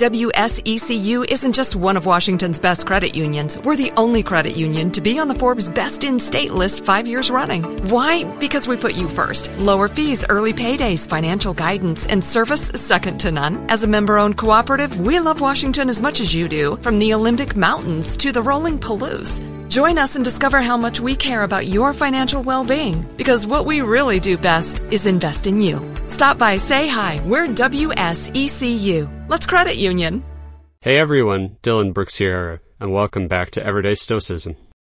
WSECU isn't just one of Washington's best credit unions. We're the only credit union to be on the Forbes Best in State list 5 years running. Why? Because we put you first. Lower fees, early paydays, financial guidance, and service second to none. As a member-owned cooperative, we love Washington as much as you do, from the Olympic Mountains to the rolling Palouse. Join us and discover how much we care about your financial well-being, because what we really do best is invest in you. Stop by, say hi. We're WSECU. Let's credit union. Hey everyone, Dylan Brooks here, and welcome back to Everyday Stoicism.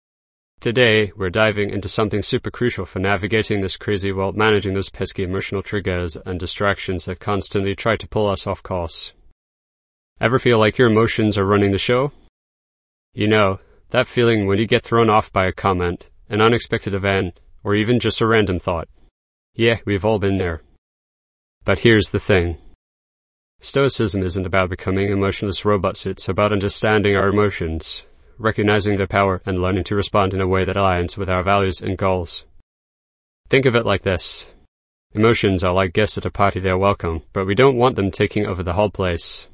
Today, we're diving into something super crucial for navigating this crazy world, managing those pesky emotional triggers and distractions that constantly try to pull us off course. Ever feel like your emotions are running the show? You know, that feeling when you get thrown off by a comment, an unexpected event, or even just a random thought. Yeah, we've all been there. But here's the thing. Stoicism isn't about becoming emotionless robots, it's about understanding our emotions, recognizing their power, and learning to respond in a way that aligns with our values and goals. Think of it like this. Emotions are like guests at a party. They're welcome, but we don't want them taking over the whole place.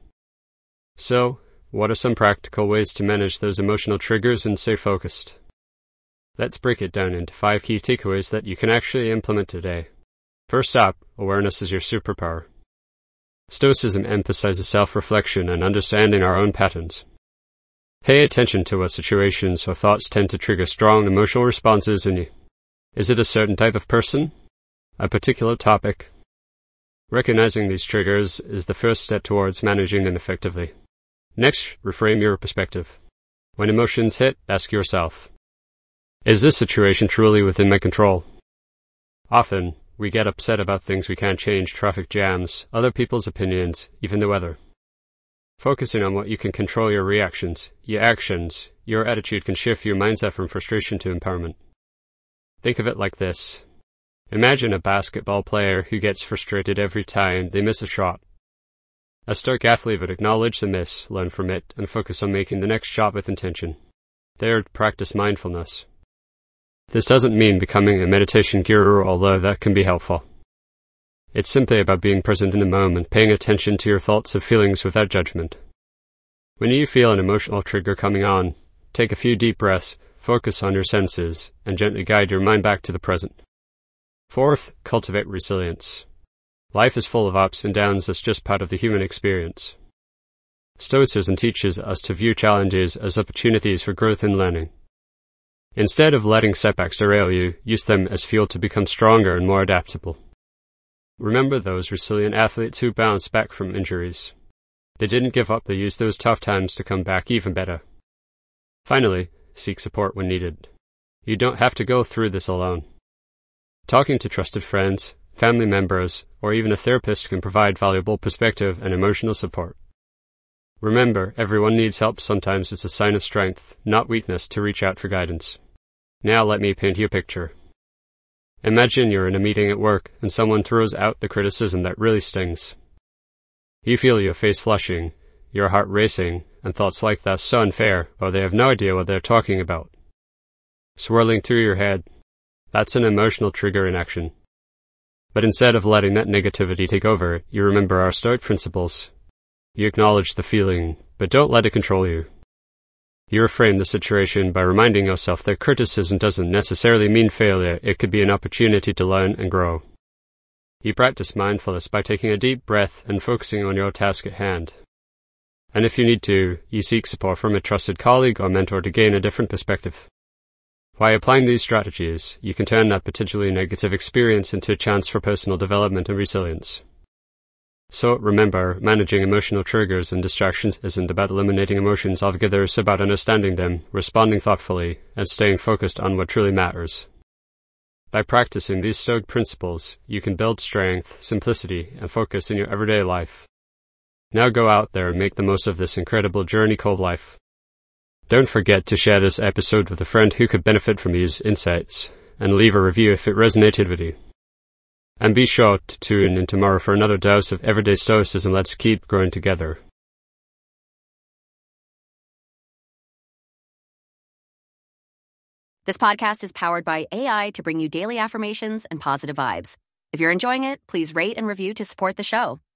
So, what are some practical ways to manage those emotional triggers and stay focused? Let's break it down into 5 key takeaways that you can actually implement today. First up, awareness is your superpower. Stoicism emphasizes self-reflection and understanding our own patterns. Pay attention to what situations or thoughts tend to trigger strong emotional responses in you. Is it a certain type of person? A particular topic? Recognizing these triggers is the first step towards managing them effectively. Next, reframe your perspective. When emotions hit, ask yourself, is this situation truly within my control? Often, we get upset about things we can't change: traffic jams, other people's opinions, even the weather. Focusing on what you can control, your reactions, your actions, your attitude, can shift your mindset from frustration to empowerment. Think of it like this. Imagine a basketball player who gets frustrated every time they miss a shot. A stoic athlete would acknowledge the miss, learn from it, and focus on making the next shot with intention. They would practice mindfulness. This doesn't mean becoming a meditation guru, although that can be helpful. It's simply about being present in the moment, paying attention to your thoughts and feelings without judgment. When you feel an emotional trigger coming on, take a few deep breaths, focus on your senses, and gently guide your mind back to the present. Fourth, cultivate resilience. Life is full of ups and downs. That's just part of the human experience. Stoicism teaches us to view challenges as opportunities for growth and learning. Instead of letting setbacks derail you, use them as fuel to become stronger and more adaptable. Remember those resilient athletes who bounced back from injuries. They didn't give up, they used those tough times to come back even better. Finally, seek support when needed. You don't have to go through this alone. Talking to trusted friends, family members, or even a therapist can provide valuable perspective and emotional support. Remember, everyone needs help. Sometimes it's a sign of strength, not weakness, to reach out for guidance. Now let me paint you a picture. Imagine you're in a meeting at work and someone throws out the criticism that really stings. You feel your face flushing, your heart racing, and thoughts like "that's so unfair," or "they have no idea what they're talking about," swirling through your head. That's an emotional trigger in action. But instead of letting that negativity take over, you remember our Stoic principles. You acknowledge the feeling, but don't let it control you. You reframe the situation by reminding yourself that criticism doesn't necessarily mean failure. It could be an opportunity to learn and grow. You practice mindfulness by taking a deep breath and focusing on your task at hand. And if you need to, you seek support from a trusted colleague or mentor to gain a different perspective. By applying these strategies, you can turn that potentially negative experience into a chance for personal development and resilience. So remember, managing emotional triggers and distractions isn't about eliminating emotions altogether. It's about understanding them, responding thoughtfully, and staying focused on what truly matters. By practicing these Stoic principles, you can build strength, simplicity, and focus in your everyday life. Now go out there and make the most of this incredible journey called life. Don't forget to share this episode with a friend who could benefit from these insights, and leave a review if it resonated with you. And be sure to tune in tomorrow for another dose of everyday stoicism. Let's keep growing together. This podcast is powered by AI to bring you daily affirmations and positive vibes. If you're enjoying it, please rate and review to support the show.